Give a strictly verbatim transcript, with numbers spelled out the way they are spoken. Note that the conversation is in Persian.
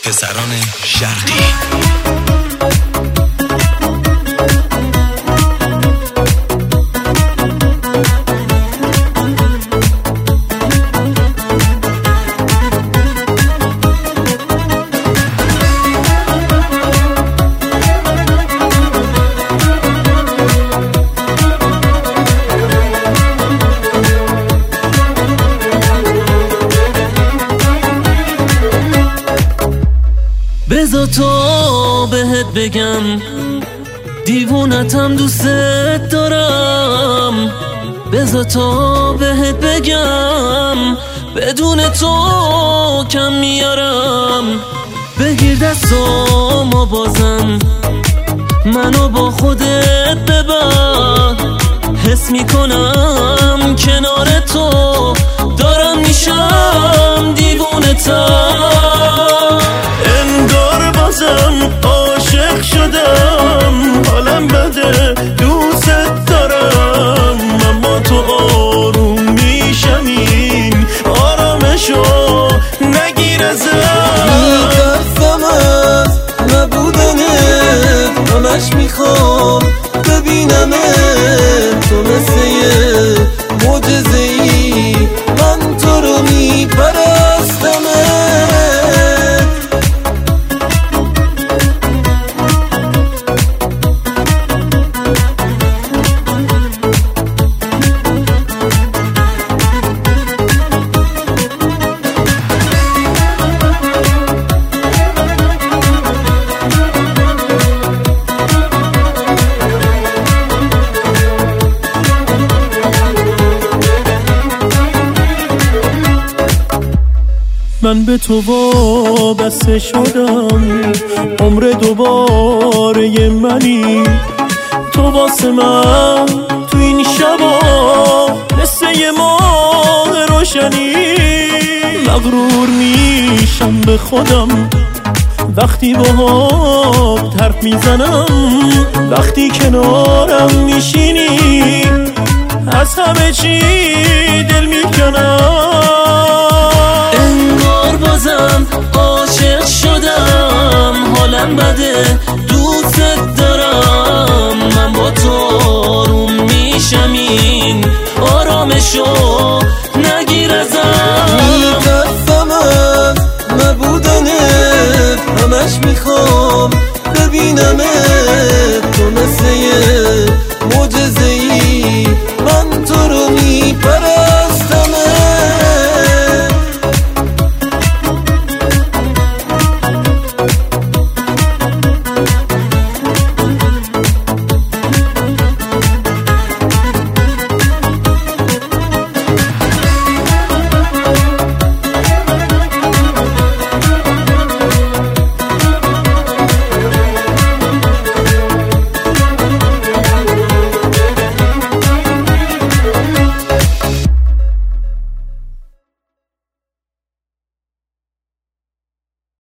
پسران شرقی. بذار تو بهت بگم دیوونتم دوست دارم. بذار تو بهت بگم بدون تو کم میارم. بگیر دستامو بازم منو با خودت ببر. حس میکنم کنار تو دارم میشم دیوونتم. انگار بازم عاشق شدم، حالم بده دوست دارم. اما تو آروم میشم این آرامشو نگیر ازم. میترسم از نبودنت، همش میخوام ببینمت. تو مثل یه معجزه‌ای من تو رو میپرستمت. من به تو وابسته شدم، عمر دوباره منی. تو واسه من تو این شبا مثل یه ماه روشنی. مغرور میشم به خودم وقتی باهات حرف میزنم. وقتی کنارم میشینی از همه چی دل میکنم. بازم عاشق شدم، حالم بده دوست دارم. من با تو آروم میشم این آرامشو نگیر ازم. میترسم از نبودنت، همش میخوام ببینمت.